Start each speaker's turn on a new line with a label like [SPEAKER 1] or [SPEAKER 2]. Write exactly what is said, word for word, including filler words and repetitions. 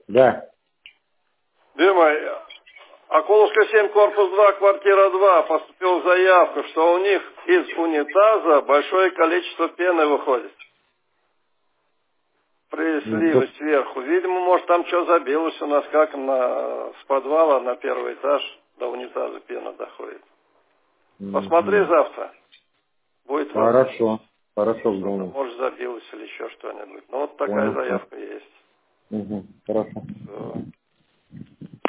[SPEAKER 1] Да.
[SPEAKER 2] Дима, Окуловская семь, корпус два, квартира два, поступила заявка, что у них из унитаза большое количество пены выходит. При сливе сверху. Видимо, может, там что забилось у нас, как на, с подвала на первый этаж до унитаза пена доходит. Посмотри
[SPEAKER 1] Угу.
[SPEAKER 2] завтра. Будет
[SPEAKER 1] Хорошо. Хорошо,
[SPEAKER 2] что-то,
[SPEAKER 1] Громов.
[SPEAKER 2] может, забилось или еще что-нибудь. Ну, вот такая
[SPEAKER 1] Понял.
[SPEAKER 2] заявка есть.
[SPEAKER 1] Угу. Хорошо.
[SPEAKER 2] Все.